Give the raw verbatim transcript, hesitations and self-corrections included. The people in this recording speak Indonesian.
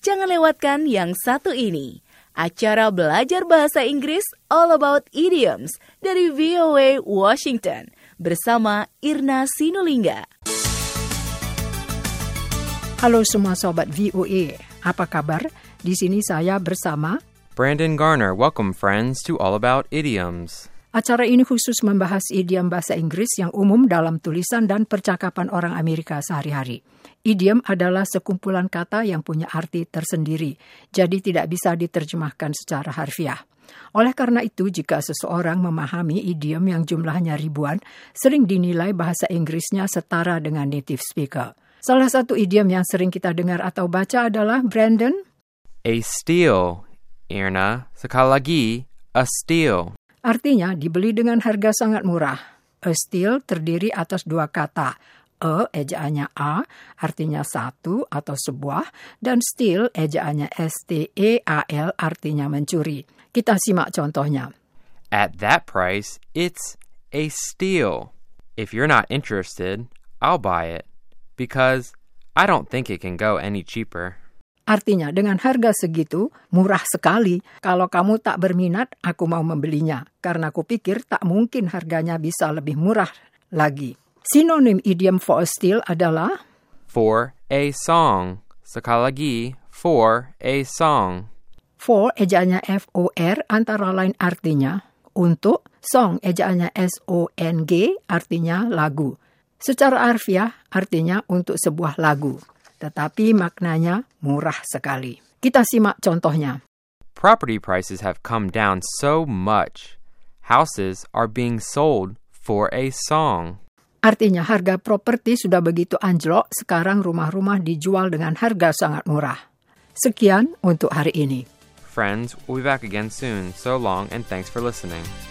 Jangan lewatkan yang satu ini. Acara belajar bahasa Inggris All About Idioms dari V O A Washington bersama Irna Sinulinga. Halo semua sobat V O A, apa kabar? Di sini saya bersama Brandon Garner. Welcome friends to All About Idioms. Acara ini khusus membahas idiom bahasa Inggris yang umum dalam tulisan dan percakapan orang Amerika sehari-hari. Idiom adalah sekumpulan kata yang punya arti tersendiri, jadi tidak bisa diterjemahkan secara harfiah. Oleh karena itu, jika seseorang memahami idiom yang jumlahnya ribuan, sering dinilai bahasa Inggrisnya setara dengan native speaker. Salah satu idiom yang sering kita dengar atau baca adalah, Brandon? A steal. Irna, sekali lagi, a steal. Artinya dibeli dengan harga sangat murah. A steal terdiri atas dua kata. A, ejaannya A, artinya satu atau sebuah, dan steal, ejaannya S T E A L, artinya mencuri. Kita simak contohnya. At that price, it's a steal. If you're not interested, I'll buy it, because I don't think it can go any cheaper. Artinya, dengan harga segitu, murah sekali. Kalau kamu tak berminat, aku mau membelinya, karena aku pikir tak mungkin harganya bisa lebih murah lagi. Sinonim idiom for a steal adalah For a song. Sekali lagi, for a song. For, ejaannya F O R, antara lain artinya untuk, song, ejaannya S O N G, artinya lagu. Secara harfiah, artinya untuk sebuah lagu. Tetapi maknanya murah sekali. Kita simak contohnya. Property prices have come down so much. Houses are being sold for a song. Artinya harga properti sudah begitu anjlok, sekarang rumah-rumah dijual dengan harga sangat murah. Sekian untuk hari ini. Friends, we'll be back again soon. So long and thanks for listening.